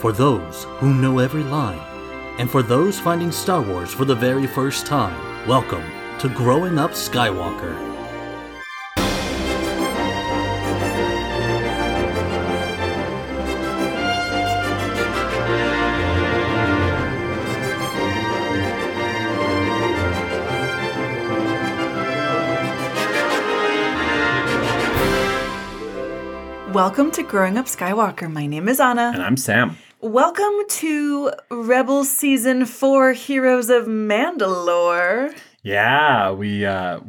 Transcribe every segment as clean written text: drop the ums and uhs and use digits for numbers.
For those who know every line, and for those finding Star Wars for the very first time, welcome to Growing Up Skywalker. Welcome to Growing Up Skywalker. My name is Anna. And I'm Sam. Welcome to Rebels Season 4 Heroes of Mandalore. Yeah, we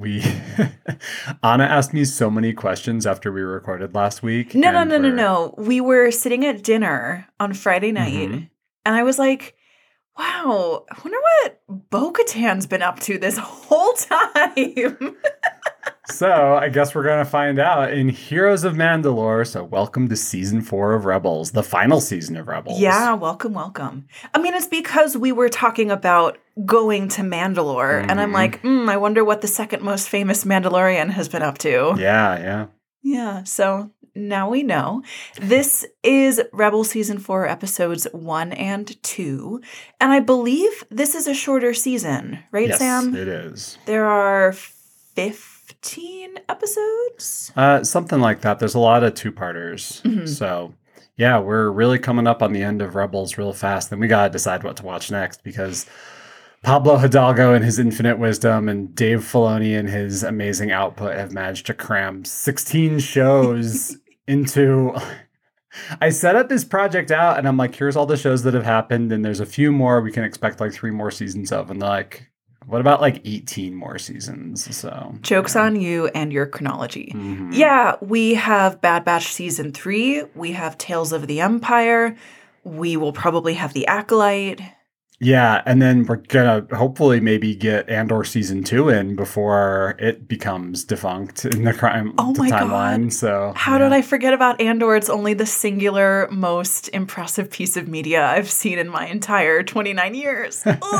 Anna asked me so many questions after we recorded last week. No. We were sitting at dinner on Friday night, and I was like, wow, I wonder what Bo-Katan's been up to this whole time. So I guess we're going to find out in Heroes of Mandalore. So welcome to Season 4 of Rebels, the final season of Rebels. Yeah, welcome. I mean, it's because we were talking about going to Mandalore, and I'm like, I wonder what the second most famous Mandalorian has been up to. Yeah, so now we know. This is Rebel Season 4, Episodes 1 and 2, and I believe this is a shorter season, right, yes, Sam? It is. There are 15 episodes? Something like that. There's a lot of two-parters. So, yeah, we're really coming up on the end of Rebels real fast. Then we got to decide what to watch next because Pablo Hidalgo and his infinite wisdom and Dave Filoni and his amazing output have managed to cram 16 shows into... I set up this project out and I'm like, here's all the shows that have happened and there's a few more we can expect like 3 more seasons of. And they're like... what about like 18 more seasons? So Joke's on you and your chronology. Yeah, we have Bad Batch Season 3. We have Tales of the Empire. We will probably have The Acolyte. Yeah, and then we're going to hopefully maybe get Andor Season 2 in before it becomes defunct in the timeline. God. So How did I forget about Andor? It's only the singular most impressive piece of media I've seen in my entire 29 years.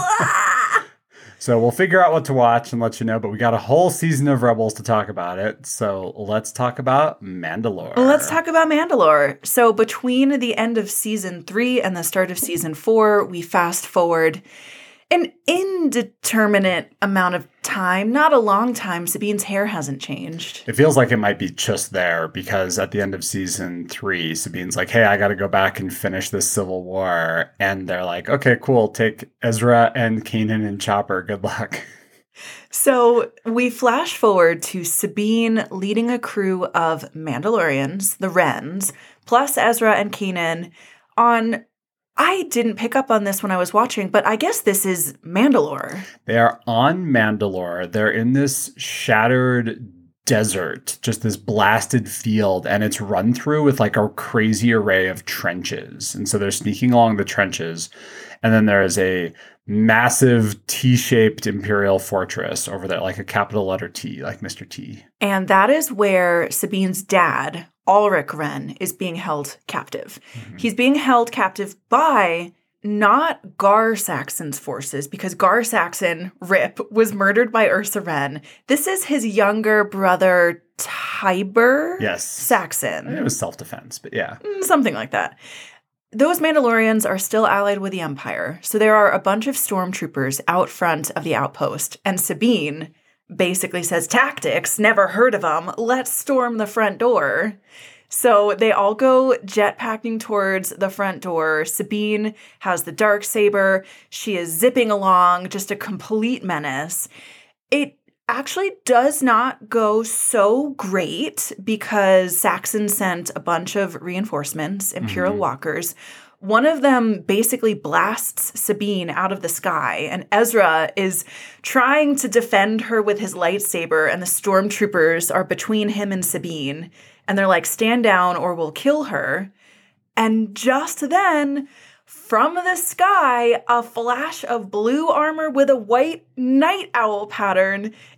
So we'll figure out what to watch and let you know, but we got a whole season of Rebels to talk about it. So let's talk about Mandalore. Let's talk about Mandalore. So between the end of Season 3 and the start of Season 4, we fast forward an indeterminate amount of time, not a long time. Sabine's hair hasn't changed. It feels like it might be just there because at the end of Season 3, Sabine's like, hey, I got to go back and finish this Civil War. And they're like, okay, cool. Take Ezra and Kanan and Chopper. Good luck. So we flash forward to Sabine leading a crew of Mandalorians, the Wrens, plus Ezra and Kanan on... I didn't pick up on this when I was watching, but I guess this is Mandalore. They are on Mandalore. They're in this shattered desert, just this blasted field, and it's run through with like a crazy array of trenches. And so they're sneaking along the trenches. And then there is a massive T-shaped Imperial fortress over there, like a capital letter T, like Mr. T. And that is where Sabine's dad, Ulrich Wren, is being held captive. He's being held captive by not Gar Saxon's forces, because Gar Saxon, Rip, was murdered by Ursa Wren. This is his younger brother, Tiber Saxon. It was self-defense, but yeah. Something like that. Those Mandalorians are still allied with the Empire, so there are a bunch of stormtroopers out front of the outpost, and Sabine basically says, tactics, never heard of them, let's storm the front door. So they all go jetpacking towards the front door. Sabine has the Darksaber. She is zipping along, just a complete menace. It actually does not go so great because Saxon sent a bunch of reinforcements, Imperial walkers. One of them basically blasts Sabine out of the sky, and Ezra is trying to defend her with his lightsaber, and the stormtroopers are between him and Sabine, and they're like, stand down or we'll kill her. And just then, from the sky, a flash of blue armor with a white night owl pattern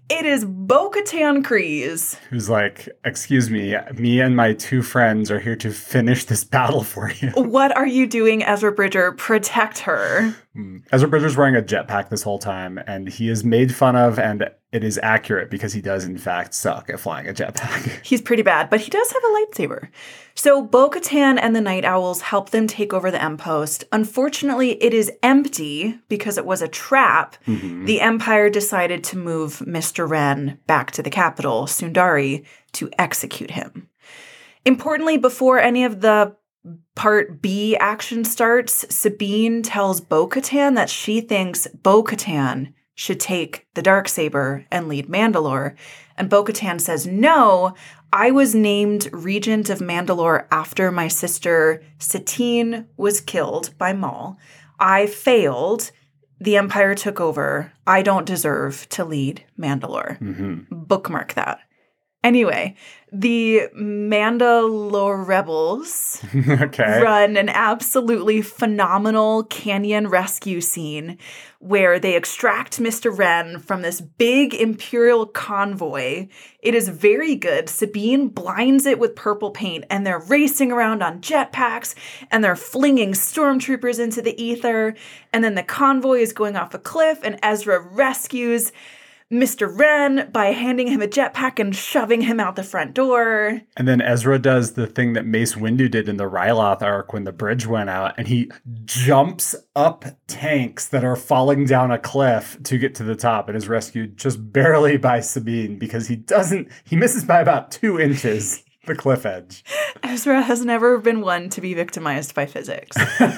It is Bo-Katan Kryze. Who's like, excuse me and my 2 friends are here to finish this battle for you. What are you doing, Ezra Bridger? Protect her. Ezra Bridger's wearing a jetpack this whole time, and he is made fun of, and it is accurate because he does, in fact, suck at flying a jetpack. He's pretty bad, but he does have a lightsaber. So Bo-Katan and the Night Owls help them take over the Empost. Unfortunately, it is empty because it was a trap. The Empire decided to move Mr. Wren back to the capital, Sundari, to execute him. Importantly, before any of the Part B action starts, Sabine tells Bo-Katan that she thinks Bo-Katan should take the Darksaber and lead Mandalore. And Bo-Katan says, no, I was named Regent of Mandalore after my sister Satine was killed by Maul. I failed. The Empire took over. I don't deserve to lead Mandalore. Bookmark that. Anyway, the Mandalore rebels run an absolutely phenomenal canyon rescue scene where they extract Mr. Wren from this big Imperial convoy. It is very good. Sabine blinds it with purple paint, and they're racing around on jetpacks, and they're flinging stormtroopers into the ether, and then the convoy is going off a cliff, and Ezra rescues Mr. Wren by handing him a jetpack and shoving him out the front door. And then Ezra does the thing that Mace Windu did in the Ryloth arc when the bridge went out, and he jumps up tanks that are falling down a cliff to get to the top and is rescued just barely by Sabine because he misses by about 2 inches. The cliff edge. Ezra has never been one to be victimized by physics.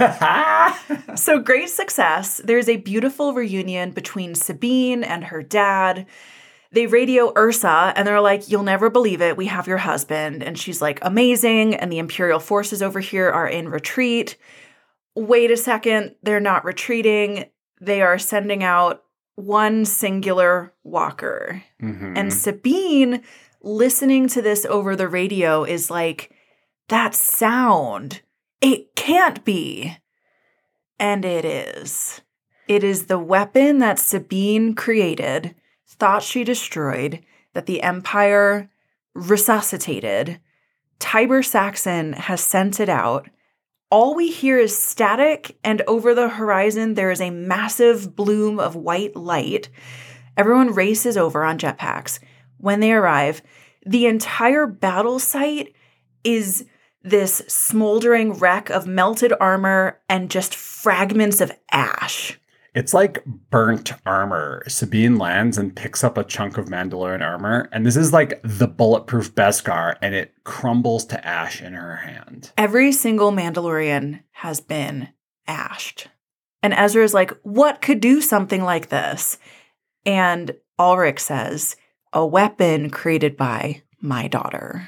So great success. There's a beautiful reunion between Sabine and her dad. They radio Ursa and they're like, you'll never believe it. We have your husband. And she's like, amazing. And the Imperial forces over here are in retreat. Wait a second. They're not retreating. They are sending out one singular walker. And Sabine, listening to this over the radio, is like, that sound, it can't be. And it is. It is the weapon that Sabine created, thought she destroyed, that the Empire resuscitated. Tiber Saxon has sent it out. All we hear is static, and over the horizon there is a massive bloom of white light. Everyone races over on jetpacks. When they arrive, the entire battle site is this smoldering wreck of melted armor and just fragments of ash. It's like burnt armor. Sabine lands and picks up a chunk of Mandalorian armor, and this is like the bulletproof Beskar, and it crumbles to ash in her hand. Every single Mandalorian has been ashed. And Ezra is like, what could do something like this? And Ulrich says, a weapon created by my daughter.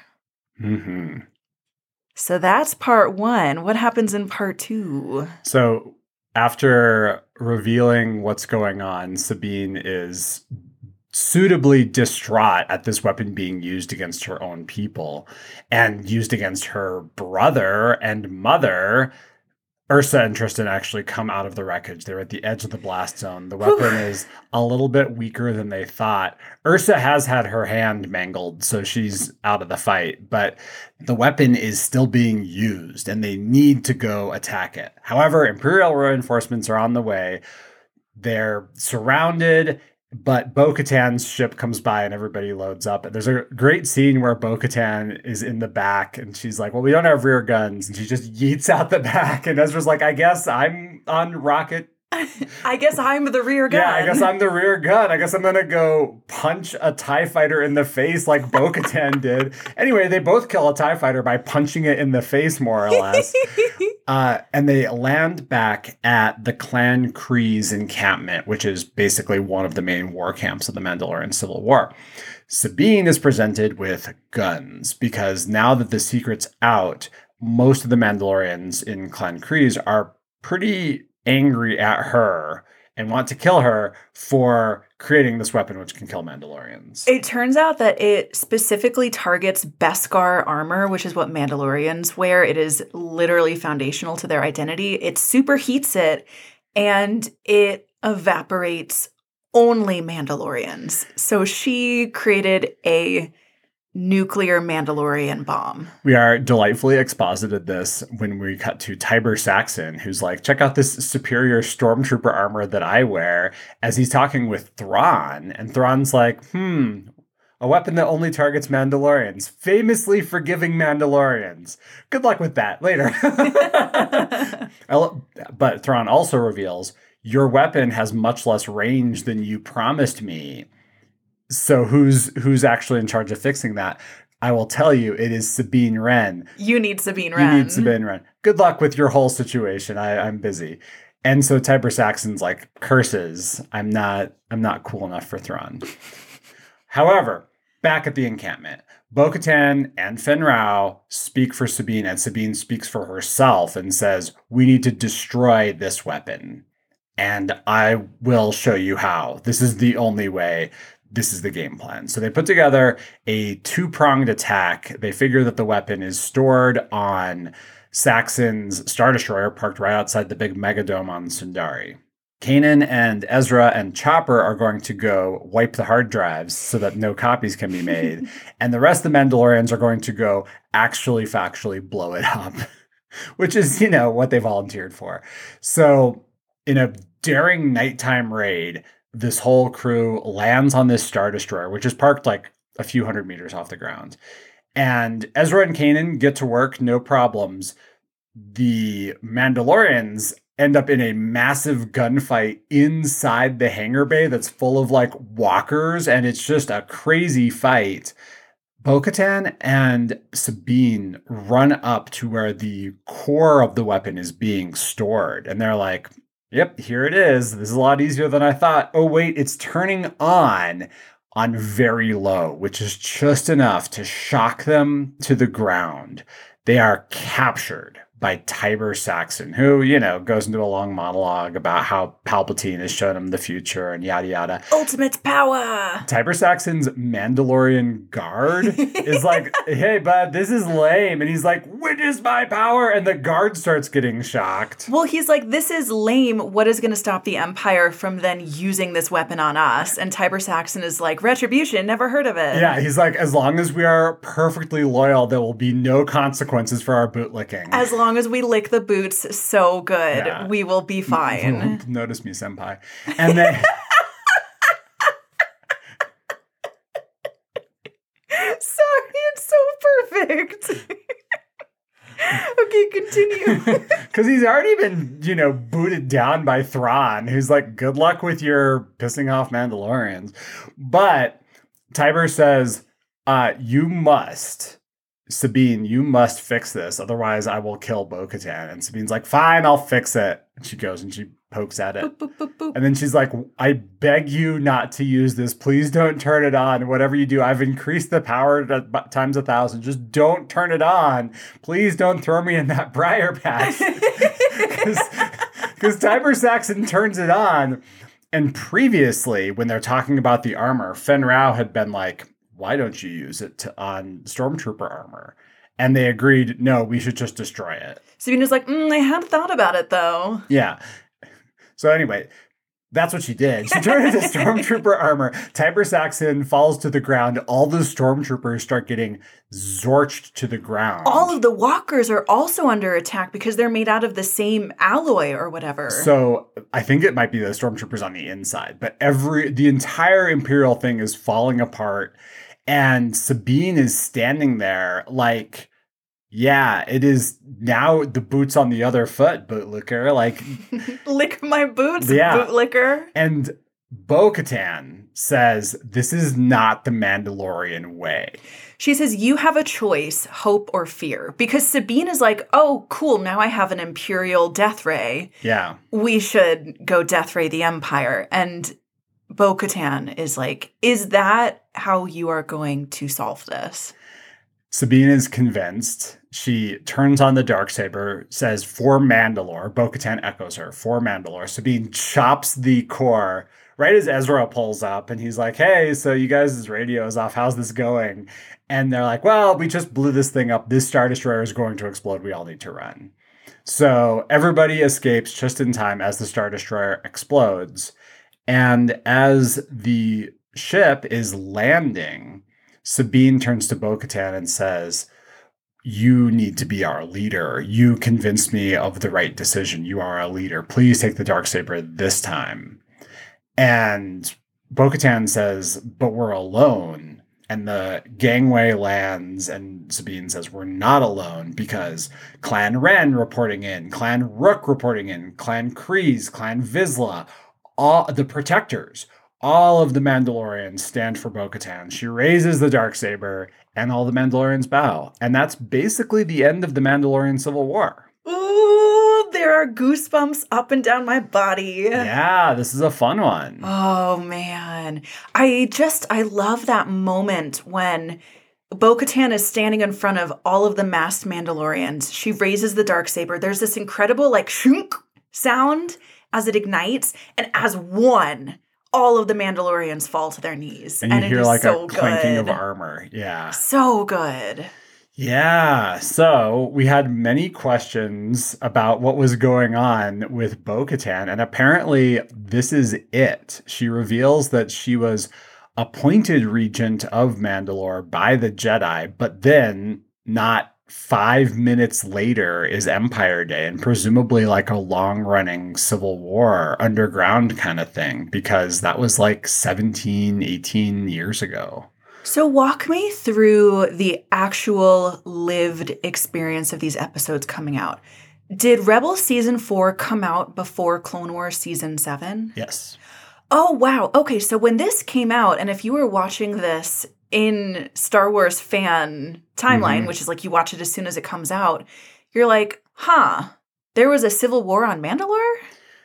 So that's part 1. What happens in part 2? So after revealing what's going on, Sabine is suitably distraught at this weapon being used against her own people and used against her brother and mother. Ursa and Tristan actually come out of the wreckage. They're at the edge of the blast zone. The weapon is a little bit weaker than they thought. Ursa has had her hand mangled, so she's out of the fight. But the weapon is still being used, and they need to go attack it. However, Imperial reinforcements are on the way. They're surrounded, but Bo-Katan's ship comes by and everybody loads up. And there's a great scene where Bo-Katan is in the back and she's like, well, we don't have rear guns. And she just yeets out the back. And Ezra's like, I guess I'm on rocket. I guess I'm the rear gun. Yeah, I guess I'm the rear gun. I guess I'm going to go punch a TIE fighter in the face like Bo-Katan did. Anyway, they both kill a TIE fighter by punching it in the face, more or less. And they land back at the Clan Kryze encampment, which is basically one of the main war camps of the Mandalorian Civil War. Sabine is presented with guns because now that the secret's out, most of the Mandalorians in Clan Kryze are pretty angry at her and want to kill her for creating this weapon which can kill Mandalorians. It turns out that it specifically targets Beskar armor, which is what Mandalorians wear. It is literally foundational to their identity. It superheats it, and it evaporates only Mandalorians. So she created a nuclear Mandalorian bomb. We are delightfully exposited this when we cut to Tiber Saxon, who's like, check out this superior stormtrooper armor that I wear, as he's talking with Thrawn. And Thrawn's like, a weapon that only targets Mandalorians, famously forgiving Mandalorians. Good luck with that later. But Thrawn also reveals, your weapon has much less range than you promised me. So who's actually in charge of fixing that? I will tell you, it is Sabine Wren. You need Sabine Wren. You need Sabine Wren. Good luck with your whole situation. I'm busy. And so Tiber Saxon's like, curses. I'm not cool enough for Thrawn. However, back at the encampment, Bo-Katan and Fenn Rau speak for Sabine, and Sabine speaks for herself and says, we need to destroy this weapon. And I will show you how. This is the only way. This is the game plan. So they put together a two-pronged attack. They figure that the weapon is stored on Saxon's Star Destroyer parked right outside the big megadome on Sundari. Kanan and Ezra and Chopper are going to go wipe the hard drives so that no copies can be made. And the rest of the Mandalorians are going to go actually factually blow it up, which is, what they volunteered for. So in a daring nighttime raid, this whole crew lands on this Star Destroyer, which is parked like a few hundred meters off the ground. And Ezra and Kanan get to work, no problems. The Mandalorians end up in a massive gunfight inside the hangar bay that's full of like walkers, and it's just a crazy fight. Bo-Katan and Sabine run up to where the core of the weapon is being stored, and they're like, yep, here it is. This is a lot easier than I thought. Oh, wait, it's turning on very low, which is just enough to shock them to the ground. They are captured by Tiber Saxon, who, goes into a long monologue about how Palpatine has shown him the future and yada yada. Ultimate power! Tiber Saxon's Mandalorian guard is like, hey, bud, this is lame. And he's like, witness my power. And the guard starts getting shocked. Well, he's like, this is lame. What is going to stop the Empire from then using this weapon on us? And Tiber Saxon is like, retribution, never heard of it. Yeah, he's like, as long as we are perfectly loyal, there will be no consequences for our bootlicking. As long as we lick the boots so good, we will be fine. Notice me, senpai. And then... Sorry, it's so perfect. Okay, continue. Because he's already been, booted down by Thrawn, who's like, good luck with your pissing off Mandalorians. But Tiber says, Sabine, you must fix this. Otherwise, I will kill Bo-Katan. And Sabine's like, fine, I'll fix it. And she goes and she pokes at it. Boop, boop, boop, boop. And then she's like, I beg you not to use this. Please don't turn it on. Whatever you do, I've increased the power times 1,000. Just don't turn it on. Please don't throw me in that briar patch. Because Tiber Saxon turns it on. And previously, when they're talking about the armor, Fenn Rau had been like, why don't you use it on Stormtrooper armor? And they agreed, no, we should just destroy it. Sabine was like, I hadn't thought about it, though. Yeah. So anyway, that's what she did. She turned into Stormtrooper armor. Tiber Saxon falls to the ground. All the Stormtroopers start getting zorched to the ground. All of the walkers are also under attack because they're made out of the same alloy or whatever. So I think it might be the Stormtroopers on the inside, but the entire Imperial thing is falling apart. And Sabine is standing there like, yeah, it is now the boot's on the other foot, bootlicker. Like, lick my boots, yeah. Bootlicker. And Bo-Katan says, this is not the Mandalorian way. She says, you have a choice, hope or fear. Because Sabine is like, oh, cool, now I have an Imperial death ray. Yeah. We should go death ray the Empire. And Bo-Katan is like, is that how you are going to solve this? Sabine is convinced. She turns on the Darksaber, says, for Mandalore. Bo-Katan echoes her, for Mandalore. Sabine chops the core right as Ezra pulls up, and he's like, hey, so you guys' radio is off. How's this going? And they're like, well, we just blew this thing up. This Star Destroyer is going to explode. We all need to run. So everybody escapes just in time as the Star Destroyer explodes. And as the ship is landing, Sabine turns to Bo-Katan and says, you need to be our leader. You convinced me of the right decision. You are a leader. Please take the Darksaber this time. And Bo-Katan says, but we're alone. And the gangway lands, and Sabine says, we're not alone because Clan Ren reporting in, Clan Rook reporting in, Clan Kryze, Clan Vizsla, all the protectors, all of the Mandalorians stand for Bo-Katan. She raises the Darksaber, and all the Mandalorians bow. And that's basically the end of the Mandalorian Civil War. Ooh, there are goosebumps up and down my body. Yeah, this is a fun one. Oh, man. I love that moment when Bo-Katan is standing in front of all of the masked Mandalorians. She raises the Darksaber. There's this incredible, like, shunk sound as it ignites. And as one, all of the Mandalorians fall to their knees. And you hear like so a clanking good. of armor. Yeah. So good. Yeah. So we had many questions about what was going on with Bo-Katan. And apparently this is it. She reveals that she was appointed regent of Mandalore by the Jedi, but then not 5 minutes later is Empire Day, and presumably like a long-running civil war, underground kind of thing, because that was like 17, 18 years ago. So walk me through the actual lived experience of these episodes coming out. Did Rebels Season 4 come out before Clone Wars Season 7? Yes. Oh, wow. Okay, so when this came out, and if you were watching this in Star Wars fan timeline, which is like you watch it as soon as it comes out, you're like, there was a civil war on Mandalore?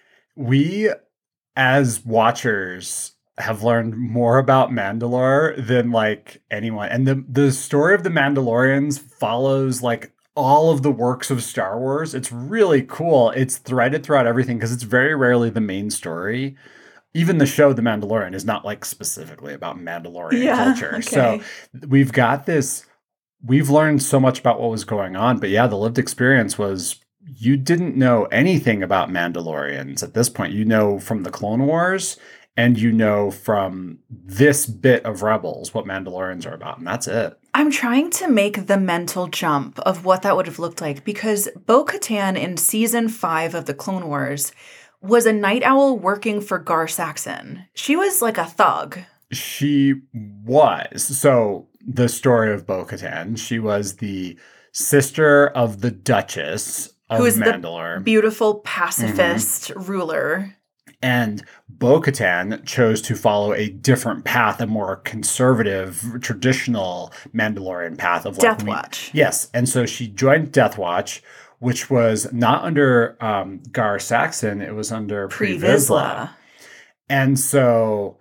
We, as watchers, have learned more about Mandalore than like anyone. And the story of the Mandalorians follows like all of the works of Star Wars. It's really cool. It's threaded throughout everything because it's very rarely the main story. Even the show The Mandalorian is not like specifically about Mandalorian culture. Okay. So we've got this, we've learned so much about what was going on. But yeah, the lived experience was you didn't know anything about Mandalorians at this point. You know from the Clone Wars, and you know from this bit of Rebels what Mandalorians are about, and that's it. I'm trying to make the mental jump of what that would have looked like, because Bo-Katan in Season 5 of the Clone Wars was a night owl working for Gar Saxon. She was like a thug. She was. So the story of Bo-Katan, she was the sister of the Duchess of Mandalore. The beautiful pacifist ruler. And Bo-Katan chose to follow a different path, a more conservative, traditional Mandalorian path of like Death Watch. Yes. And so she joined Death Watch, which was not under Gar Saxon, it was under Pre Vizsla. And so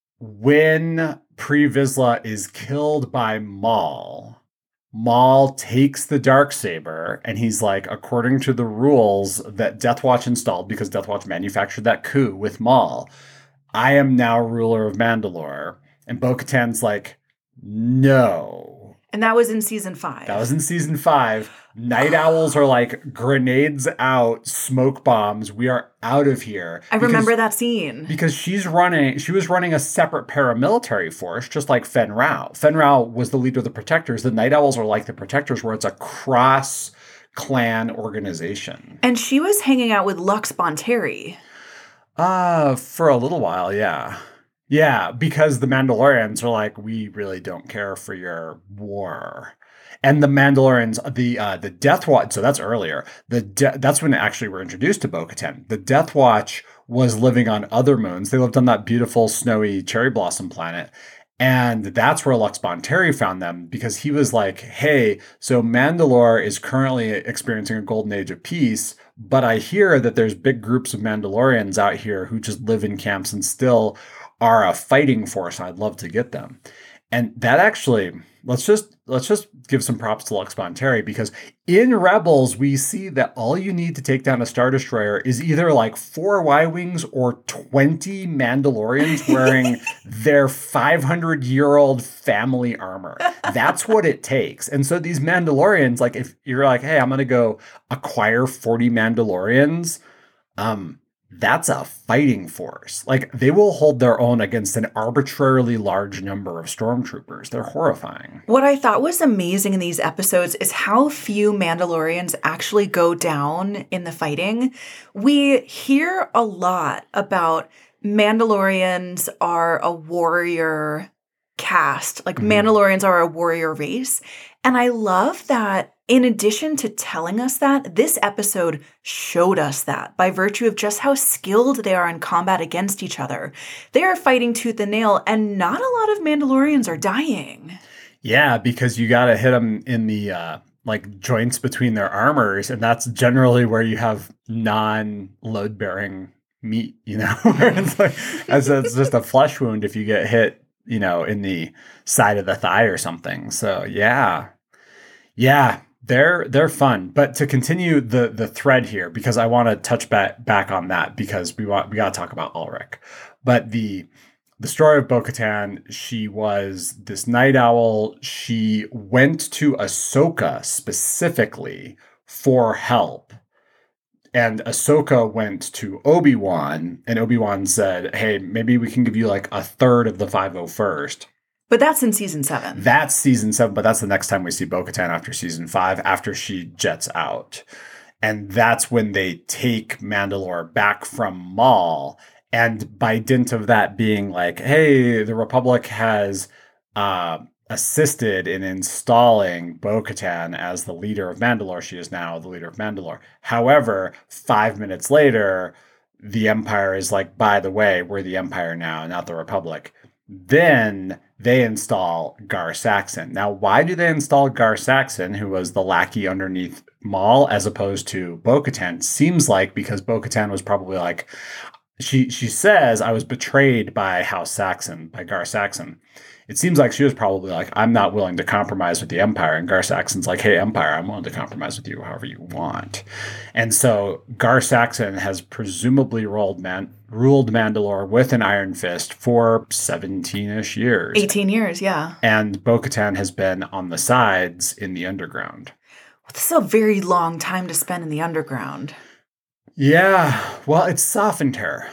when Pre Vizsla is killed by Maul, Maul takes the Darksaber and he's like, according to the rules that Death Watch installed, because Death Watch manufactured that coup with Maul, I am now ruler of Mandalore. And Bo-Katan's like, no. And that was in Season 5. That was in Season 5. Night owls are like, grenades out, smoke bombs. We are out of here. I remember that scene. Because she was running a separate paramilitary force, just like Fen Rao. Fen Rao was the leader of the Protectors. The Night Owls are like the Protectors, where it's a cross-clan organization. And she was hanging out with Lux Bonteri. For a little while, yeah. Yeah, because the Mandalorians are like, we really don't care for your war. And the Mandalorians, the Death Watch, so that's earlier. That's when actually we're introduced to Bo-Katan. The Death Watch was living on other moons. They lived on that beautiful, snowy cherry blossom planet. And that's where Lux Bonteri found them, because he was like, hey, so Mandalore is currently experiencing a golden age of peace, but I hear that there's big groups of Mandalorians out here who just live in camps and still are a fighting force. I'd love to get them. And that actually, let's just give some props to Lux Bonteri, because in Rebels, we see that all you need to take down a Star Destroyer is either like 4 Y-Wings or 20 Mandalorians wearing their 500-year-old family armor. That's what it takes. And so these Mandalorians, like if you're like, hey, I'm going to go acquire 40 Mandalorians, that's a fighting force. Like, they will hold their own against an arbitrarily large number of stormtroopers. They're horrifying. What I thought was amazing in these episodes is how few Mandalorians actually go down in the fighting. We hear a lot about Mandalorians are a warrior caste, like Mandalorians are a warrior race. And I love that in addition to telling us that, this episode showed us that by virtue of just how skilled they are in combat against each other. They are fighting tooth and nail, and not a lot of Mandalorians are dying. Yeah, because you got to hit them in the like joints between their armors, and that's generally where you have non-load bearing meat, you know, where it's like as it's just a flesh wound if you get hit, you know, in the side of the thigh or something. So yeah, they're fun. But to continue the thread here, because I want to touch back on that because we got to talk about Ulrich. But the story of Bo-Katan, she was this night owl. She went to Ahsoka specifically for help. And Ahsoka went to Obi-Wan, and Obi-Wan said, hey, maybe we can give you like a third of the 501st. But that's in season 7. That's season 7, but that's the next time we see Bo-Katan after season 5, after she jets out. And that's when they take Mandalore back from Maul. And by dint of that being like, hey, the Republic has assisted in installing Bo-Katan as the leader of Mandalore. She is now the leader of Mandalore. However, 5 minutes later, the Empire is like, by the way, we're the Empire now, not the Republic. Then they install Gar Saxon. Now, why do they install Gar Saxon, who was the lackey underneath Maul, as opposed to Bo-Katan? Seems like because Bo-Katan was probably like, she says, I was betrayed by House Saxon, by Gar Saxon. It seems like she was probably like, I'm not willing to compromise with the Empire. And Gar Saxon's like, hey, Empire, I'm willing to compromise with you however you want. And so Gar Saxon has presumably ruled Mandalore with an iron fist for 17-ish years. 18 years, yeah. And Bo-Katan has been on the sides in the underground. This is a very long time to spend in the underground. Yeah, well, it's softened her.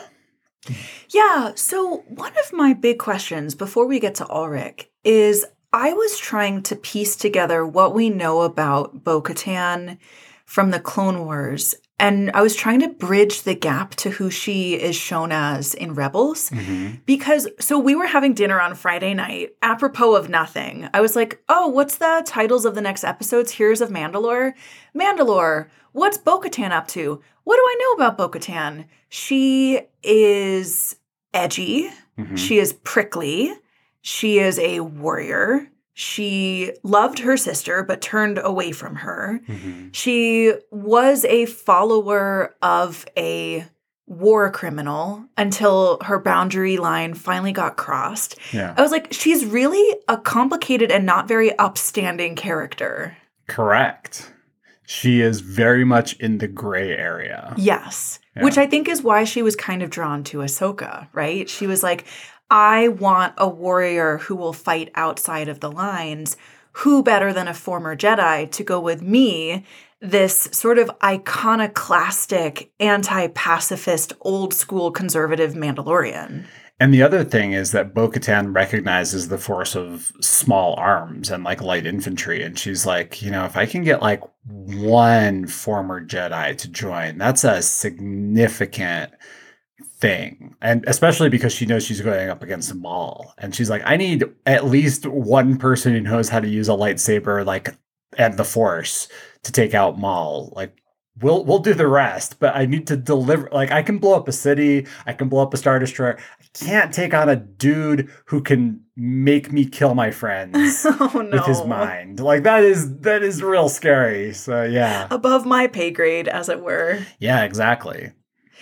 Yeah, so one of my big questions before we get to Ulrich is I was trying to piece together what we know about Bo-Katan from the Clone Wars, and I was trying to bridge the gap to who she is shown as in Rebels. Because, so we were having dinner on Friday night, apropos of nothing. I was like, oh, what's the titles of the next episodes? Heroes of Mandalore. Mandalore, what's Bo-Katan up to? What do I know about Bo-Katan? She is edgy. She is prickly. She is a warrior. She loved her sister, but turned away from her. She was a follower of a war criminal until her boundary line finally got crossed. Yeah. I was like, she's really a complicated and not very upstanding character. Correct. She is very much in the gray area. Yes. Yeah. Which I think is why she was kind of drawn to Ahsoka, right? She was like, I want a warrior who will fight outside of the lines. Who better than a former Jedi to go with me, this sort of iconoclastic, anti-pacifist, old-school conservative Mandalorian? And the other thing is that Bo-Katan recognizes the force of small arms and like light infantry. And she's like, you know, if I can get like one former Jedi to join, that's a significant thing. And especially because she knows she's going up against Maul. And she's like, I need at least one person who knows how to use a lightsaber, like, and the Force to take out Maul. Like, we'll do the rest, but I need to deliver. Like, I can blow up a city, I can blow up a Star Destroyer. I can't take on a dude who can make me kill my friends with his mind. Like, that is real scary. So yeah, above my pay grade, as it were. Yeah, exactly.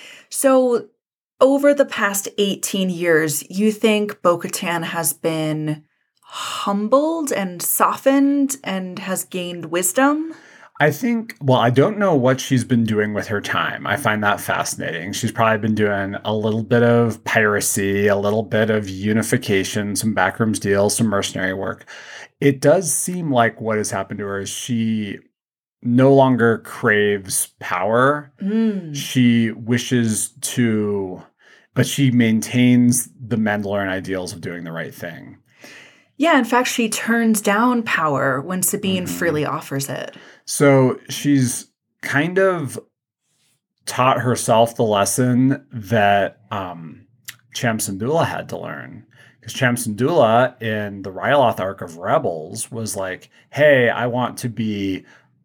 So over the past 18 years, you think Bo-Katan has been humbled and softened and has gained wisdom? I think, well, I don't know what she's been doing with her time. I find that fascinating. She's probably been doing a little bit of piracy, a little bit of unification, some backrooms deals, some mercenary work. It does seem like what has happened to her is she no longer craves power. She wishes to, but she maintains the Mandalorian ideals of doing the right thing. Yeah, in fact, she turns down power when Sabine freely offers it. So she's kind of taught herself the lesson that Cham Syndulla had to learn. Because Cham Syndulla in the Ryloth arc of Rebels was like, hey, I want to be,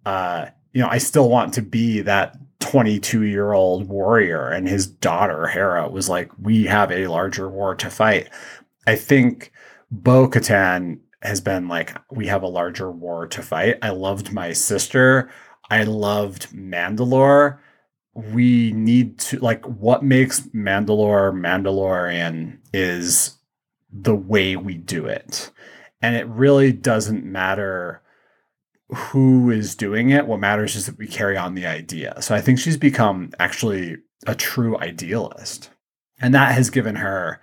I still want to be that 22-year-old warrior. And his daughter, Hera, was like, we have a larger war to fight. I think Bo-Katan has been like, we have a larger war to fight. I loved my sister. I loved Mandalore. We need to, like, what makes Mandalorian is the way we do it. And it really doesn't matter who is doing it. What matters is that we carry on the idea. So I think she's become actually a true idealist. And that has given her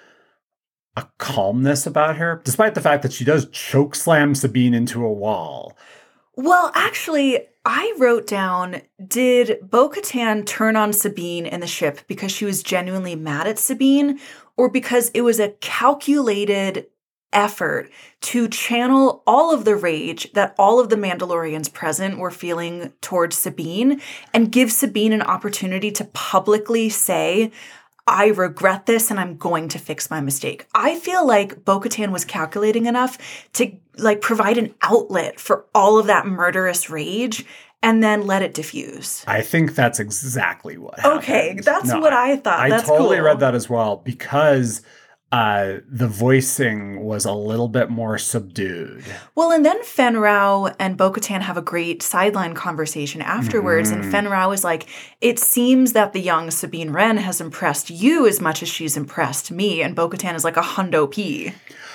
a calmness about her, despite the fact that she does choke slam Sabine into a wall. Well, actually, I wrote down, did Bo-Katan turn on Sabine in the ship because she was genuinely mad at Sabine, or because it was a calculated effort to channel all of the rage that all of the Mandalorians present were feeling towards Sabine and give Sabine an opportunity to publicly say, I regret this and I'm going to fix my mistake. I feel like Bo-Katan was calculating enough to provide an outlet for all of that murderous rage and then let it diffuse. I think that's exactly what happened. Okay, that's what I thought. That's totally cool. read that as well, because the voicing was a little bit more subdued. Well, and then Fen Rao and Bo-Katan have a great sideline conversation afterwards. And Fen Rao is like, it seems that the young Sabine Wren has impressed you as much as she's impressed me. And Bo-Katan is like a hundo P.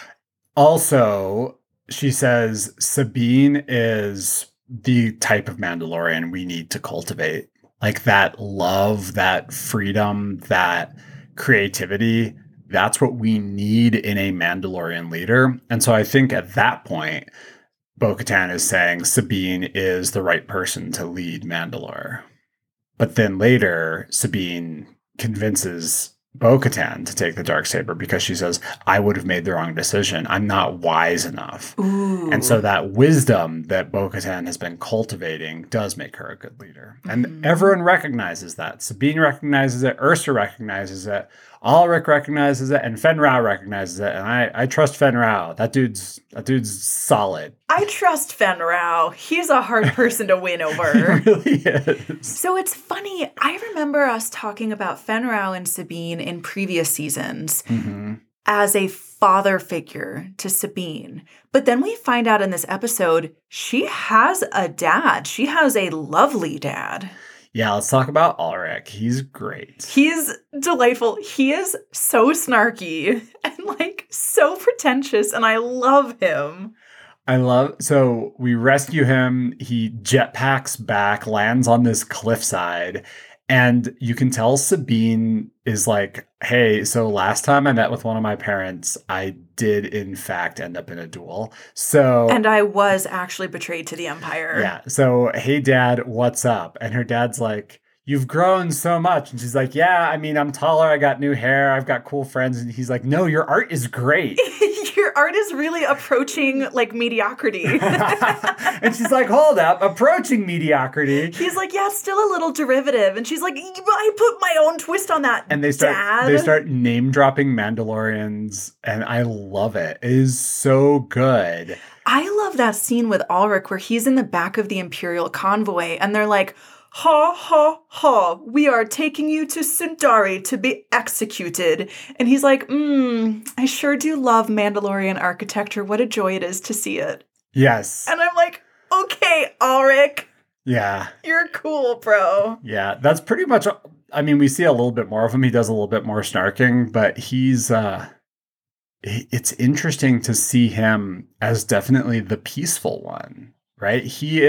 Also, she says Sabine is the type of Mandalorian we need to cultivate. Like that love, that freedom, that creativity. That's what we need in a Mandalorian leader. And so I think at that point, Bo-Katan is saying Sabine is the right person to lead Mandalore. But then later, Sabine convinces Bo-Katan to take the Darksaber because she says, I would have made the wrong decision. I'm not wise enough. Ooh. And so that wisdom that Bo-Katan has been cultivating does make her a good leader. And everyone recognizes that. Sabine recognizes it. Ursa recognizes it. Ulrich recognizes it, and Fen Rao recognizes it, and I trust Fen Rao. That dude's solid. I trust Fen Rao. He's a hard person to win over. He really is. So it's funny. I remember us talking about Fen Rao and Sabine in previous seasons as a father figure to Sabine. But then we find out in this episode, she has a dad. She has a lovely dad. Yeah, let's talk about Ulrich. He's great. He's delightful. He is so snarky and so pretentious, and I love him. So we rescue him. He jetpacks back, lands on this cliffside, and you can tell Sabine is like, hey, so last time I met with one of my parents, I did in fact end up in a duel. And I was actually betrayed to the Empire. Yeah. So, hey, Dad, what's up? And her dad's like, you've grown so much. And she's like, yeah, I mean, I'm taller. I got new hair. I've got cool friends. And he's like, no, your art is great. Your art is really approaching mediocrity. And she's like, hold up, approaching mediocrity. He's like, yeah, it's still a little derivative. And she's like, I put my own twist on that. And they start name dropping Mandalorians, and I love it. It is so good. I love that scene with Ulrich where he's in the back of the Imperial convoy, and they're like, ha, ha, ha, we are taking you to Sundari to be executed. And he's like, I sure do love Mandalorian architecture. What a joy it is to see it. Yes. And I'm like, okay, Ulrich. Yeah. You're cool, bro. Yeah, that's pretty much, I mean, we see a little bit more of him. He does a little bit more snarking, but he's, it's interesting to see him as definitely the peaceful one, right? He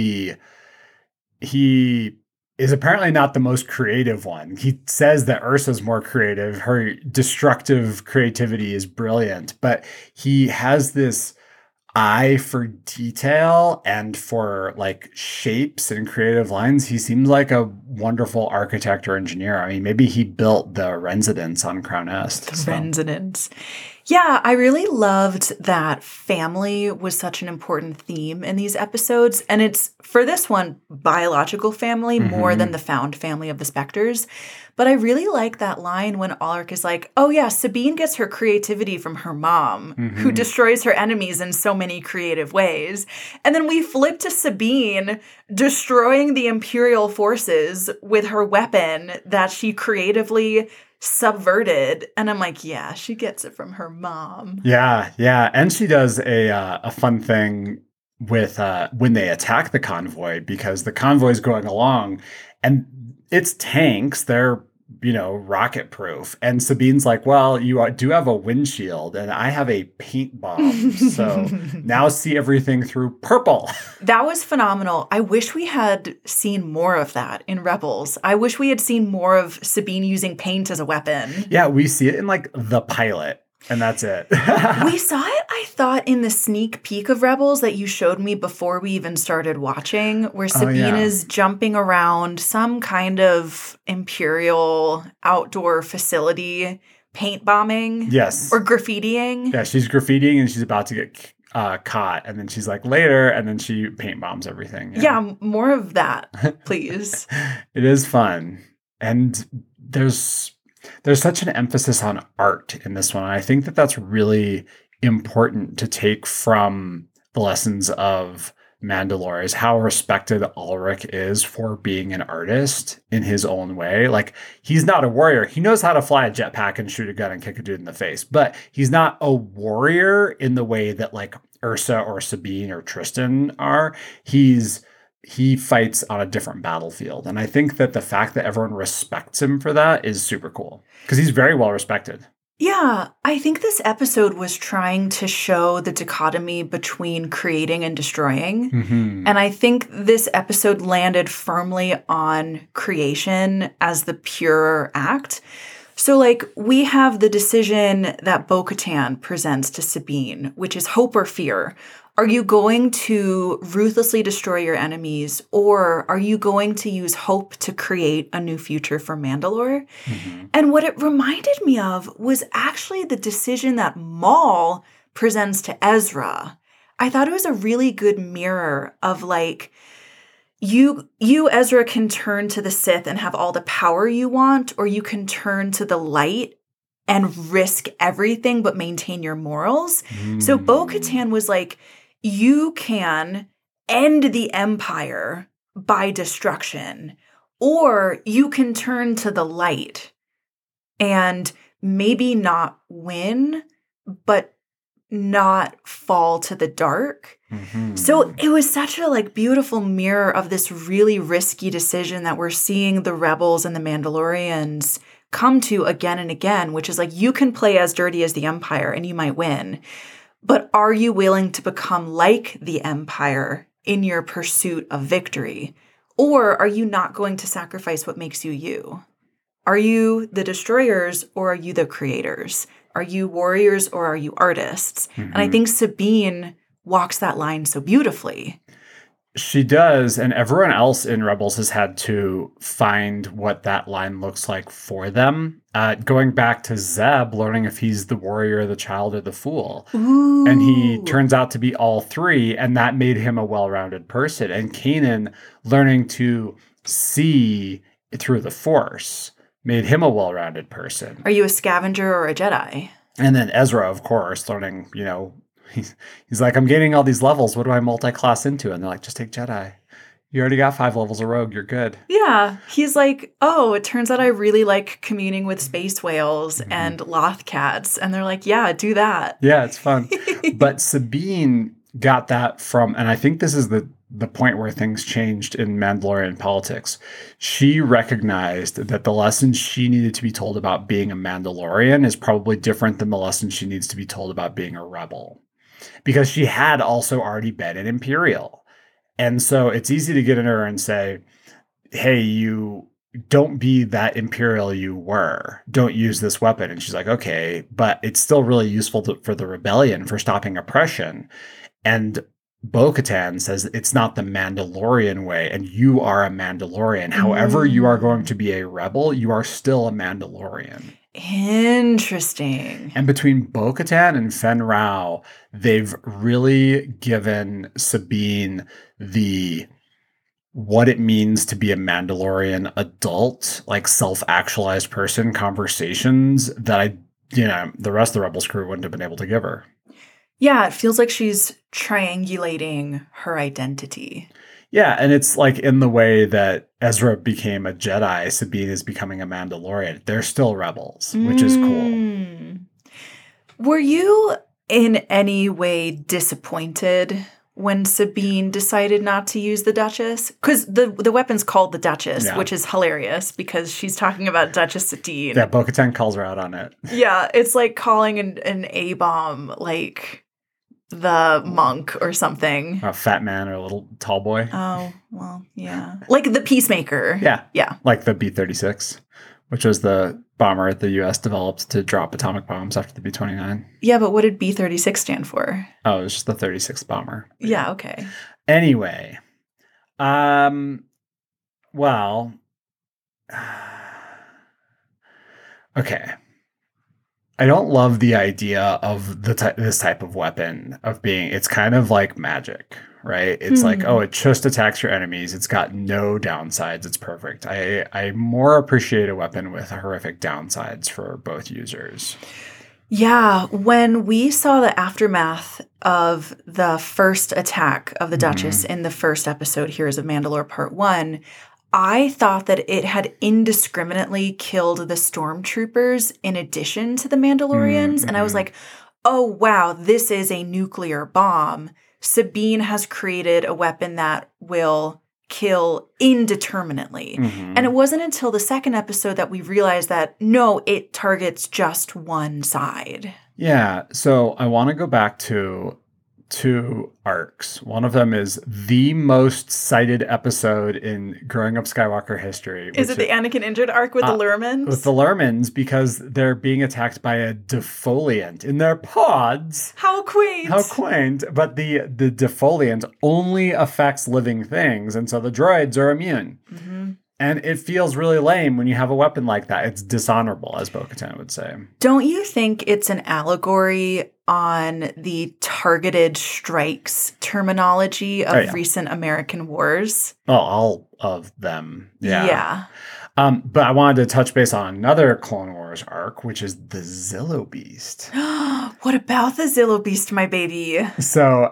is apparently not the most creative one. He says that Ursa's more creative. Her destructive creativity is brilliant, but he has this eye for detail and for like shapes and creative lines. He seems like a wonderful architect or engineer. I mean, maybe he built the residence on Crown Est. Residence. Yeah, I really loved that family was such an important theme in these episodes. And it's, for this one, biological family more than the found family of the Spectres. But I really like that line when Alaric is like, oh yeah, Sabine gets her creativity from her mom, who destroys her enemies in so many creative ways. And then we flip to Sabine destroying the Imperial forces with her weapon that she creatively subverted. And I'm like, yeah, she gets it from her mom. Yeah, yeah. And she does a fun thing with when they attack the convoy, because the convoy's going along and it's tanks. They're, rocket proof. And Sabine's like, well, you do have a windshield and I have a paint bomb. So now see everything through purple. That was phenomenal. I wish we had seen more of that in Rebels. I wish we had seen more of Sabine using paint as a weapon. Yeah, we see it in like the pilot. And that's it. We saw it, I thought, in the sneak peek of Rebels that you showed me before we even started watching, where Sabine is jumping around some kind of Imperial outdoor facility, paint bombing. Yes. Or graffitiing. Yeah, she's graffitiing and she's about to get caught. And then she's like, later. And then she paint bombs everything. Yeah, more of that, please. It is fun. And there's such an emphasis on art in this one. I think that that's really important to take from the lessons of Mandalore, is how respected Ulrich is for being an artist in his own way. Like, he's not a warrior. He knows how to fly a jetpack and shoot a gun and kick a dude in the face, but he's not a warrior in the way that like Ursa or Sabine or Tristan are. He fights on a different battlefield. And I think that the fact that everyone respects him for that is super cool, because he's very well respected. Yeah, I think this episode was trying to show the dichotomy between creating and destroying. And I think this episode landed firmly on creation as the pure act. So, like, we have the decision that Bo-Katan presents to Sabine, which is hope or fear. Are you going to ruthlessly destroy your enemies, or are you going to use hope to create a new future for Mandalore? And what it reminded me of was actually the decision that Maul presents to Ezra. I thought it was a really good mirror of, like, you, Ezra, can turn to the Sith and have all the power you want, or you can turn to the light and risk everything but maintain your morals. So Bo-Katan was like, you can end the Empire by destruction, or you can turn to the light and maybe not win, but not fall to the dark. So it was such a like beautiful mirror of this really risky decision that we're seeing the Rebels and the Mandalorians come to again and again, which is like, you can play as dirty as the Empire and you might win. But are you willing to become like the Empire in your pursuit of victory? Or are you not going to sacrifice what makes you you? Are you the destroyers or are you the creators? Are you warriors or are you artists? And I think Sabine walks that line so beautifully. She does, and everyone else in Rebels has had to find what that line looks like for them. Going back to Zeb, learning if he's the warrior, the child, or the fool. Ooh. And he turns out to be all three, and that made him a well-rounded person. And Kanan learning to see through the Force made him a well-rounded person. Are you a scavenger or a Jedi? And then Ezra, of course, learning, he's like, I'm gaining all these levels. What do I multi-class into? And they're like, just take Jedi. You already got 5 levels of Rogue. You're good. Yeah. He's like, oh, it turns out I really like communing with space whales and loth cats. And they're like, yeah, do that. Yeah, it's fun. But Sabine got that from, and I think this is the point where things changed in Mandalorian politics. She recognized that the lessons she needed to be told about being a Mandalorian is probably different than the lessons she needs to be told about being a rebel. Because she had also already been an Imperial. And so it's easy to get in her and say, hey, you don't be that Imperial you were. Don't use this weapon. And she's like, okay, but it's still really useful for the rebellion, for stopping oppression. And Bo-Katan says it's not the Mandalorian way, and you are a Mandalorian. However, you are going to be a rebel, you are still a Mandalorian. Interesting. And between Bo-Katan and Fen Rao, they've really given Sabine what it means to be a Mandalorian adult, like self-actualized person conversations that the rest of the Rebels crew wouldn't have been able to give her. Yeah, it feels like she's triangulating her identity. Yeah, and it's like in the way that Ezra became a Jedi, Sabine is becoming a Mandalorian. They're still rebels, which is cool. Were you in any way disappointed when Sabine decided not to use the Duchess? Because the weapon's called the Duchess, which is hilarious because she's talking about Duchess Satine. Yeah, Bo-Katan calls her out on it. Yeah, it's like calling an A-bomb like the monk or something. A fat man or a little tall boy. Oh, well, yeah. Like the Peacemaker. Yeah. Yeah. Like the B-36, which was the bomber the U.S. developed to drop atomic bombs after the B-29. Yeah, but what did B-36 stand for? Oh, it was just the 36th bomber. Yeah, okay. Anyway. Well. Okay. I don't love the idea of this type of weapon of being, it's kind of like magic, right? It's like, oh, it just attacks your enemies. It's got no downsides. It's perfect. I more appreciate a weapon with horrific downsides for both users. Yeah, when we saw the aftermath of the first attack of the Duchess in the first episode, Heroes of Mandalore Part 1, I thought that it had indiscriminately killed the stormtroopers in addition to the Mandalorians. And I was like, oh, wow, this is a nuclear bomb. Sabine has created a weapon that will kill indeterminately. And it wasn't until the second episode that we realized that, no, it targets just one side. Yeah, so I want to go back to two arcs. One of them is the most cited episode in Growing Up Skywalker history. Is it the Anakin injured arc with the Lurmans? With the Lurmans, because they're being attacked by a defoliant in their pods. How quaint. How quaint. But the defoliant only affects living things, and so the droids are immune. And it feels really lame when you have a weapon like that. It's dishonorable, as Bo-Katan would say. Don't you think it's an allegory on the targeted strikes terminology of recent American wars? Oh, all of them. Yeah. But I wanted to touch base on another Clone Wars arc, which is the Zillo Beast. What about the Zillo Beast, my baby? So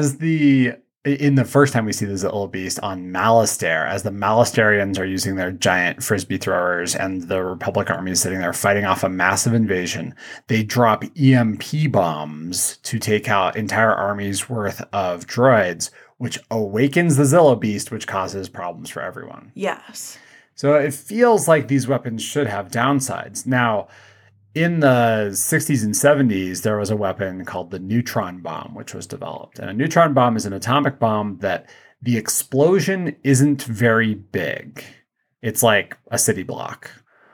in the first time we see the Zillo Beast on Malastare, as the Malastarians are using their giant frisbee throwers and the Republic army is sitting there fighting off a massive invasion, they drop EMP bombs to take out entire armies worth of droids, which awakens the Zillo Beast, which causes problems for everyone. Yes. So it feels like these weapons should have downsides. Now, in the 60s and 70s, there was a weapon called the neutron bomb, which was developed. And a neutron bomb is an atomic bomb that the explosion isn't very big. It's like a city block.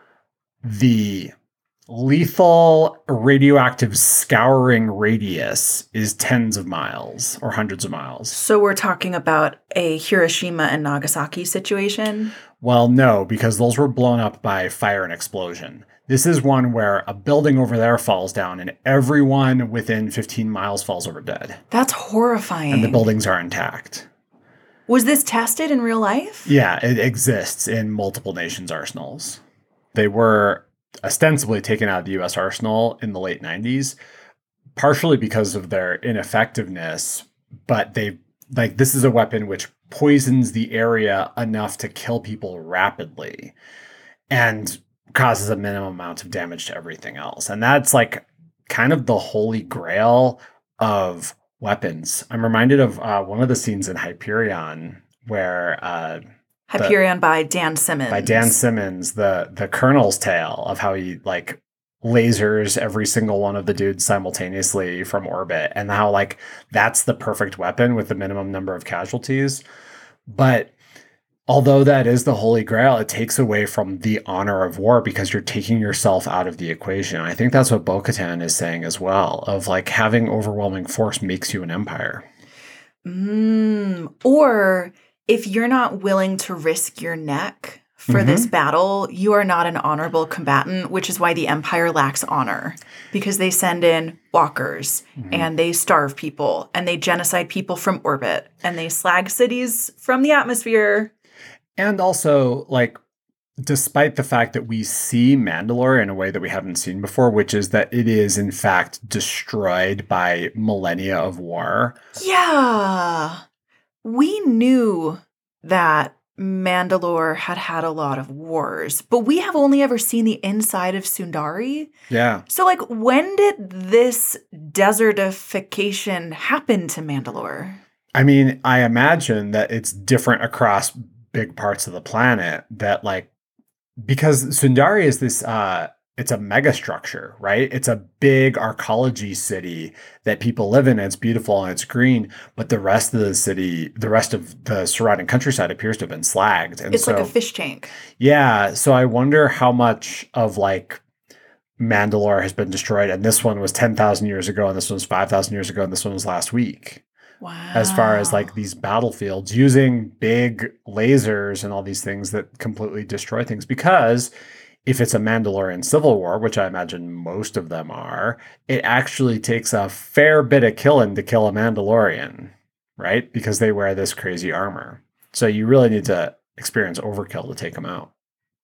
The lethal radioactive scouring radius is tens of miles or hundreds of miles. So we're talking about a Hiroshima and Nagasaki situation? Well, no, because those were blown up by fire and explosion. This is one where a building over there falls down and everyone within 15 miles falls over dead. That's horrifying. And the buildings are intact. Was this tested in real life? Yeah, it exists in multiple nations' arsenals. They were ostensibly taken out of the U.S. arsenal in the late 90s, partially because of their ineffectiveness, but this is a weapon which poisons the area enough to kill people rapidly and causes a minimum amount of damage to everything else. And that's like kind of the holy grail of weapons. I'm reminded of one of the scenes in Hyperion where Hyperion by Dan Simmons. By Dan Simmons, the Colonel's tale of how he like lasers every single one of the dudes simultaneously from orbit, and how like that's the perfect weapon with the minimum number of casualties. But although that is the holy grail, it takes away from the honor of war because you're taking yourself out of the equation. I think that's what Bo-Katan is saying as well, of like having overwhelming force makes you an empire. Or if you're not willing to risk your neck for this battle, you are not an honorable combatant, which is why the Empire lacks honor. Because they send in walkers, and they starve people, and they genocide people from orbit, and they slag cities from the atmosphere. And also, like, despite the fact that we see Mandalore in a way that we haven't seen before, which is that it is, in fact, destroyed by millennia of war. Yeah. We knew that Mandalore had a lot of wars, but we have only ever seen the inside of Sundari. Yeah. So, like, when did this desertification happen to Mandalore? I mean, I imagine that it's different across big parts of the planet, that, like, because Sundari is this, it's a mega structure, right? It's a big arcology city that people live in. And it's beautiful and it's green, but the rest of the city, the rest of the surrounding countryside appears to have been slagged. And it's like a fish tank. Yeah. So I wonder how much of, like, Mandalore has been destroyed. And this one was 10,000 years ago, and this one was 5,000 years ago, and this one was last week. Wow. As far as, like, these battlefields using big lasers and all these things that completely destroy things. Because if it's a Mandalorian civil war, which I imagine most of them are, it actually takes a fair bit of killing to kill a Mandalorian, right? Because they wear this crazy armor. So you really need to experience overkill to take them out.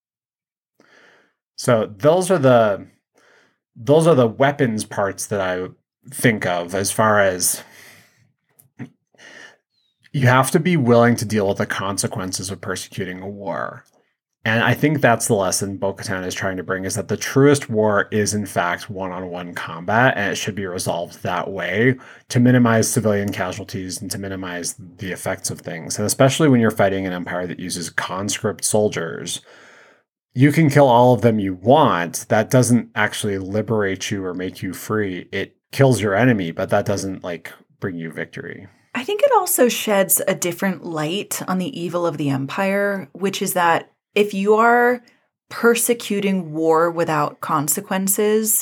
So those are the weapons parts that I think of, as far as you have to be willing to deal with the consequences of persecuting a war. And I think that's the lesson Bo-Katan is trying to bring, is that the truest war is, in fact, one-on-one combat, and it should be resolved that way to minimize civilian casualties and to minimize the effects of things. And especially when you're fighting an empire that uses conscript soldiers, you can kill all of them you want. That doesn't actually liberate you or make you free. It kills your enemy, but that doesn't, like, bring you victory. I think it also sheds a different light on the evil of the Empire, which is that if you are persecuting war without consequences,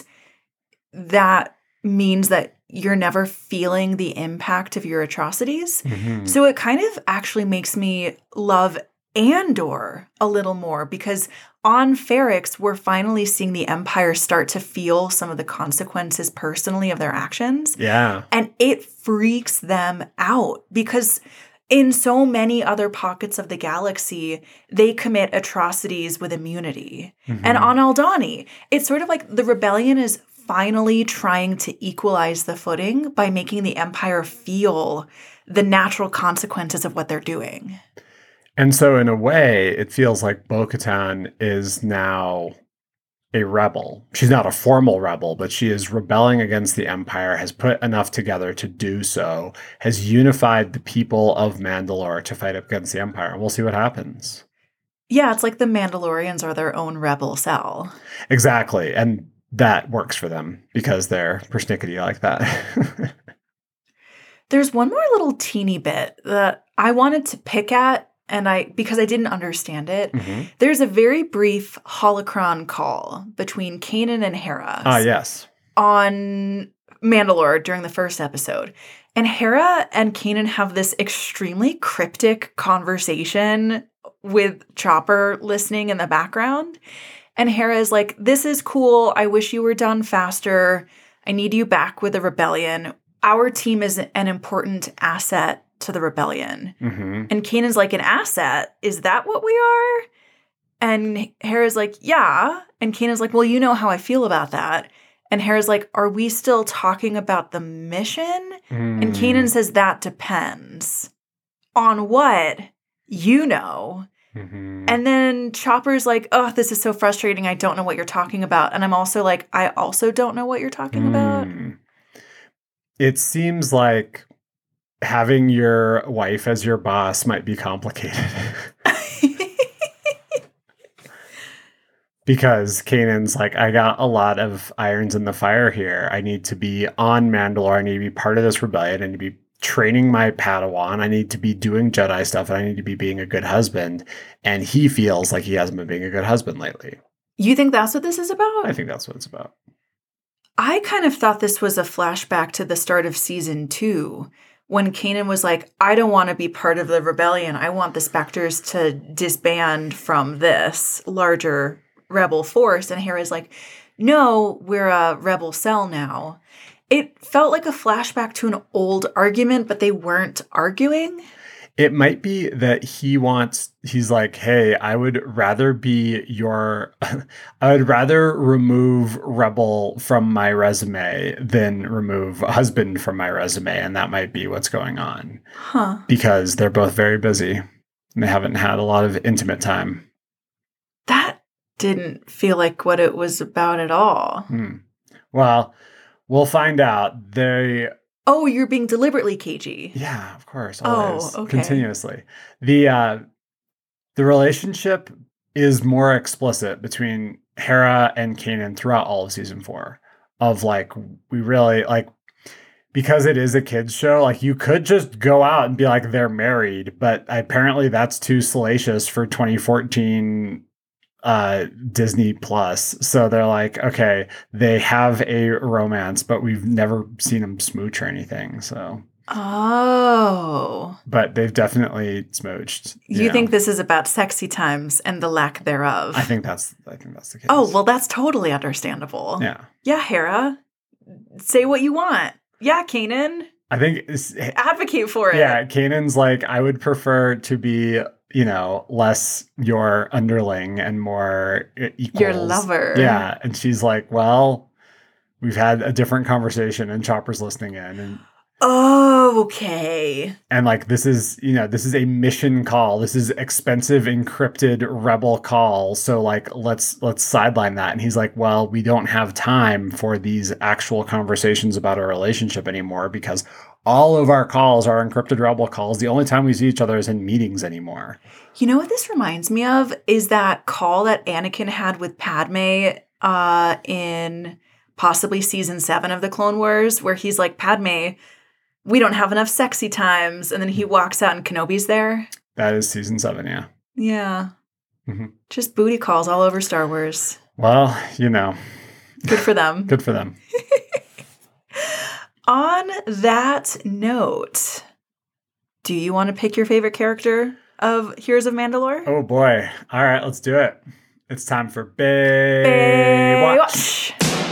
that means that you're never feeling the impact of your atrocities. So it kind of actually makes me love Andor a little more, because on Ferrix, we're finally seeing the Empire start to feel some of the consequences personally of their actions. Yeah. And it freaks them out, because in so many other pockets of the galaxy, they commit atrocities with immunity. And on Aldhani, it's sort of like the rebellion is finally trying to equalize the footing by making the Empire feel the natural consequences of what they're doing. And so in a way, it feels like Bo-Katan is now a rebel. She's not a formal rebel, but she is rebelling against the Empire, has put enough together to do so, has unified the people of Mandalore to fight up against the Empire. And we'll see what happens. Yeah, it's like the Mandalorians are their own rebel cell. Exactly. And that works for them because they're persnickety like that. There's one more little teeny bit that I wanted to pick at, and because I didn't understand it. There's a very brief holocron call between Kanan and Hera. Yes. On Mandalore during the first episode. And Hera and Kanan have this extremely cryptic conversation with Chopper listening in the background. And Hera is like, "This is cool. I wish you were done faster. I need you back with the rebellion. Our team is an important asset to the rebellion." And Kanan's like, "An asset? Is that what we are?" And Hera's like, "Yeah." And Kanan's like, "Well, you know how I feel about that." And Hera's like, "Are we still talking about the mission?" And Kanan says, "That depends." On what? You know. And then Chopper's like, "Oh, this is so frustrating. I don't know what you're talking about." And I'm also like, I also don't know what you're talking about. It seems like having your wife as your boss might be complicated. Because Kanan's like, "I got a lot of irons in the fire here. I need to be on Mandalore. I need to be part of this rebellion. I need to be training my Padawan. I need to be doing Jedi stuff. And I need to be being a good husband." And he feels like he hasn't been being a good husband lately. You think that's what this is about? I think that's what it's about. I kind of thought this was a flashback to the start of season 2, when Kanan was like, I don't want to be part of the rebellion. I want the Spectres to disband from this larger rebel force. And Hera's like, no, we're a rebel cell now. It felt like a flashback to an old argument, but they weren't arguing. It might be that he's like, hey, I would rather remove Rebel from my resume than remove husband from my resume. And that might be what's going on. Huh. Because they're both very busy and they haven't had a lot of intimate time. That didn't feel like what it was about at all. Well, we'll find out. Oh, you're being deliberately cagey. Yeah, of course. Always. Oh, okay. Continuously. The relationship is more explicit between Hera and Kanan throughout all of season 4. Of like, we really like, because it is a kids show, like you could just go out and be like, they're married, but apparently that's too salacious for 2014 Disney Plus. So they're like, okay, they have a romance, but we've never seen them smooch or anything. So but they've definitely smooched. You think this is about sexy times and the lack thereof? I think that's the case. Oh, well, that's totally understandable. Yeah, Hera, say what you want. Yeah, Kanan, I think advocate for it. Yeah, Kanan's like, I would prefer to be, less your underling and more equals. Your lover. Yeah. And she's like, well, we've had a different conversation and Chopper's listening in. And okay. And like, this is a mission call. This is expensive, encrypted rebel call. So like, let's sideline that. And he's like, well, we don't have time for these actual conversations about our relationship anymore because all of our calls are encrypted rebel calls. The only time we see each other is in meetings anymore. You know what this reminds me of is that call that Anakin had with Padme in possibly season 7 of the Clone Wars, where he's like, Padme, we don't have enough sexy times. And then he walks out and Kenobi's there. That is season 7, yeah. Yeah. Mm-hmm. Just booty calls all over Star Wars. Well, Good for them. Good for them. On that note, do you want to pick your favorite character of Heroes of Mandalore? Oh boy. All right, let's do it. It's time for Baywatch.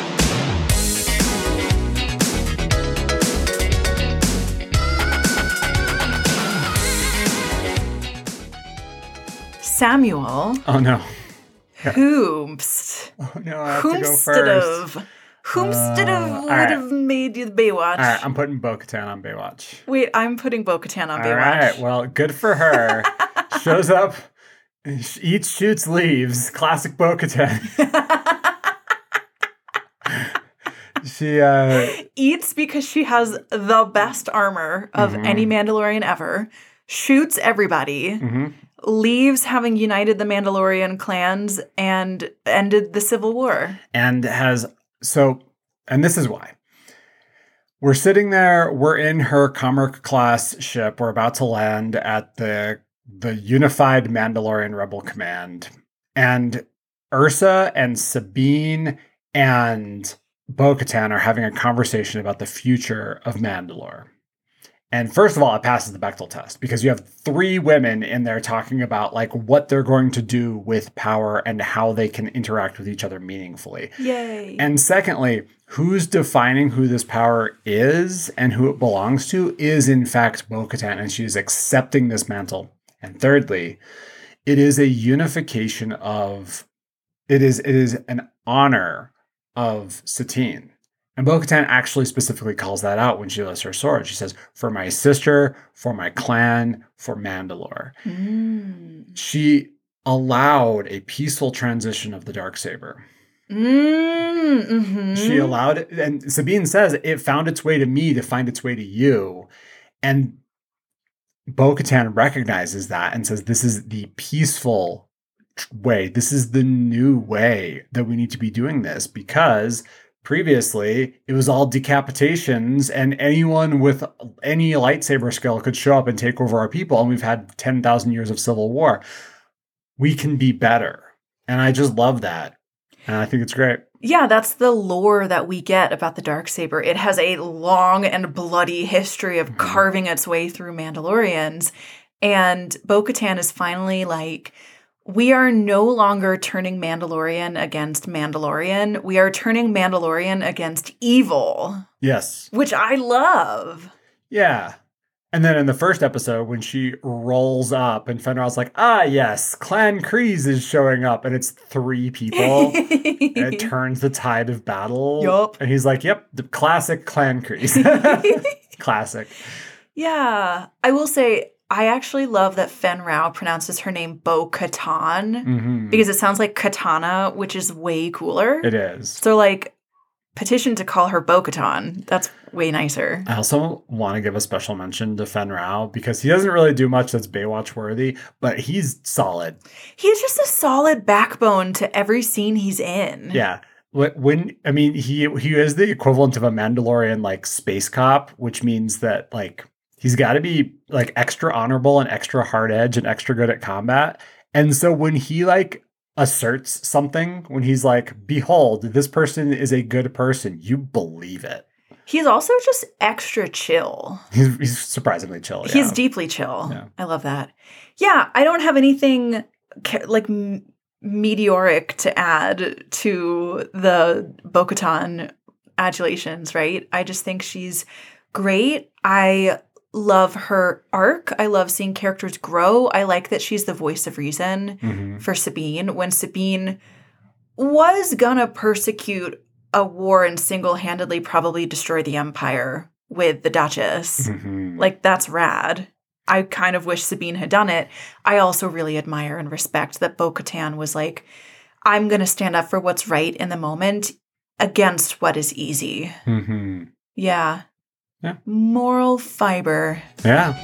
Samuel. Oh no. Whomst. Oh no, I have to go first. Whomstead would have made you the Baywatch? All right, I'm putting Bo-Katan on Baywatch. Wait, I'm putting Bo-Katan on Baywatch. All right, well, good for her. Shows up, eats, shoots, leaves. Classic Bo-Katan. She eats because she has the best armor of any Mandalorian ever. Shoots everybody. Leaves having united the Mandalorian clans and ended the Civil War. And this is why. We're sitting there, we're in her Commerce class ship, we're about to land at the unified Mandalorian Rebel Command. And Ursa and Sabine and Bo-Katan are having a conversation about the future of Mandalore. And first of all, it passes the Bechdel test because you have 3 women in there talking about like what they're going to do with power and how they can interact with each other meaningfully. Yay. And secondly, who's defining who this power is and who it belongs to is in fact Bo-Katan, and she is accepting this mantle. And thirdly, it is a unification of, it is an honor of Satine. And Bo-Katan actually specifically calls that out when she lifts her sword. She says, for my sister, for my clan, for Mandalore. She allowed a peaceful transition of the Darksaber. She allowed it, and Sabine says, it found its way to me to find its way to you. And Bo-Katan recognizes that and says, this is the peaceful way. This is the new way that we need to be doing this, because previously, it was all decapitations, and anyone with any lightsaber skill could show up and take over our people, and we've had 10,000 years of civil war. We can be better. And I just love that. And I think it's great. Yeah, that's the lore that we get about the Darksaber. It has a long and bloody history of carving its way through Mandalorians. And Bo-Katan is finally like, we are no longer turning Mandalorian against Mandalorian. We are turning Mandalorian against evil. Yes. Which I love. Yeah. And then in the first episode, when she rolls up and Fenrir's like, yes, Clan Kryze is showing up. And it's 3 people. And it turns the tide of battle. Yup. And he's like, yep, the classic Clan Kryze. Classic. Yeah. I will say, I actually love that Fen Rao pronounces her name Bo-Katan because it sounds like katana, which is way cooler. It is. So, like, petition to call her Bo-Katan. That's way nicer. I also want to give a special mention to Fen Rao because he doesn't really do much that's Baywatch worthy, but he's solid. He's just a solid backbone to every scene he's in. Yeah. He is the equivalent of a Mandalorian like space cop, which means that like he's got to be like extra honorable and extra hard edge and extra good at combat. And so when he like asserts something, when he's like, behold, this person is a good person, you believe it. He's also just extra chill. He's surprisingly chill. He's deeply chill. Yeah. I love that. Yeah, I don't have anything like meteoric to add to the Bo-Katan adulations, right? I just think she's great. I love her arc. I love seeing characters grow. I like that she's the voice of reason for Sabine. When Sabine was gonna persecute a war and single-handedly probably destroy the Empire with the Duchess. Like, that's rad. I kind of wish Sabine had done it. I also really admire and respect that Bo-Katan was like, I'm gonna stand up for what's right in the moment against what is easy. Yeah. Yeah. Moral fiber. Yeah.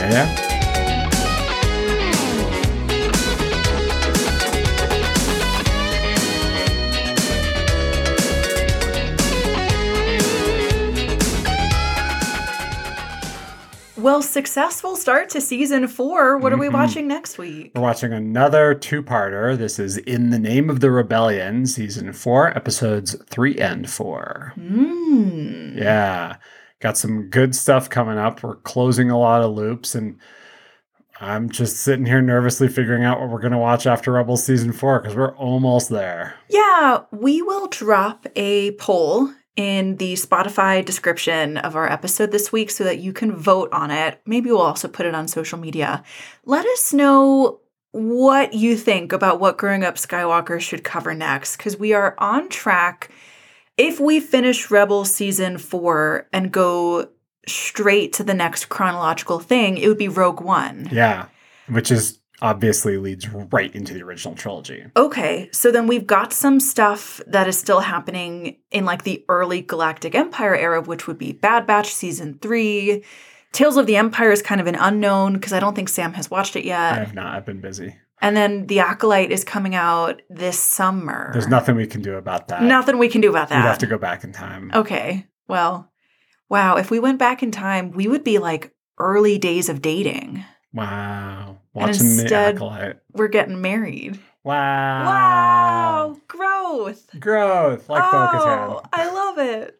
Well, successful start to season 4. What are we watching next week? We're watching another 2-parter. This is In the Name of the Rebellion, season 4, episodes 3 and 4. Yeah. Got some good stuff coming up. We're closing a lot of loops, and I'm just sitting here nervously figuring out what we're going to watch after Rebels season 4 because we're almost there. Yeah, we will drop a poll in the Spotify description of our episode this week so that you can vote on it. Maybe we'll also put it on social media. Let us know what you think about what Growing Up Skywalker should cover next, because we are on track. If we finish Rebels season 4 and go straight to the next chronological thing, it would be Rogue One. Yeah, which is obviously leads right into the original trilogy. Okay, so then we've got some stuff that is still happening in like the early Galactic Empire era, which would be Bad Batch season 3. Tales of the Empire is kind of an unknown because I don't think Sam has watched it yet. I have not. I've been busy. And then The Acolyte is coming out this summer. There's nothing we can do about that. Nothing we can do about that. We'd have to go back in time. Okay, well, wow, if we went back in time, we would be like early days of dating. Wow. And Watching instead, The Acolyte. we're getting married. Wow. Wow. Growth. Growth. Like Bo-Katan. I love it.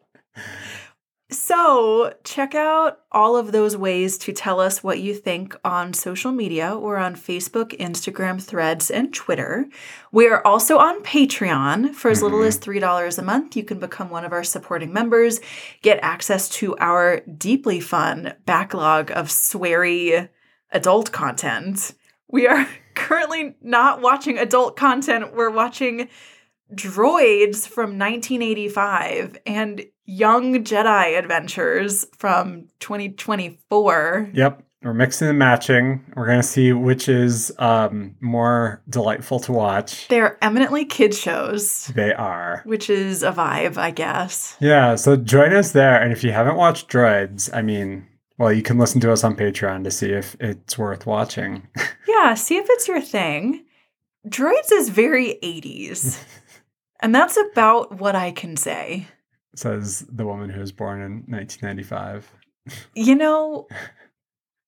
So check out all of those ways to tell us what you think on social media. We're on Facebook, Instagram, Threads, and Twitter. We are also on Patreon. For as little as $3 a month, you can become one of our supporting members, get access to our deeply fun backlog of sweary adult content. We are currently not watching adult content. We're watching Droids from 1985 and Young Jedi Adventures from 2024. Yep. We're mixing and matching. We're going to see which is more delightful to watch. They're eminently kid shows. They are. Which is a vibe, I guess. Yeah. So join us there. And if you haven't watched Droids, I mean, well, you can listen to us on Patreon to see if it's worth watching. Yeah, see if it's your thing. Droids is very 80s. And that's about what I can say. Says the woman who was born in 1995. You know,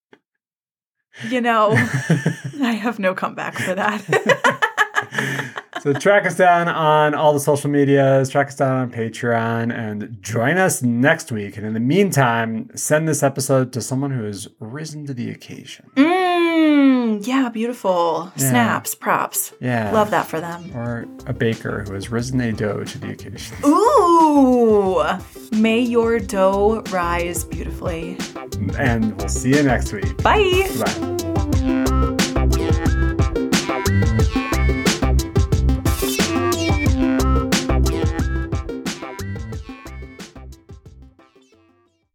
I have no comeback for that. So track us down on all the social medias, track us down on Patreon, and join us next week. And in the meantime, send this episode to someone who has risen to the occasion. Yeah, beautiful. Yeah. Snaps, props. Yeah. Love that for them. Or a baker who has risen a dough to the occasion. Ooh! May your dough rise beautifully. And we'll see you next week. Bye! Bye.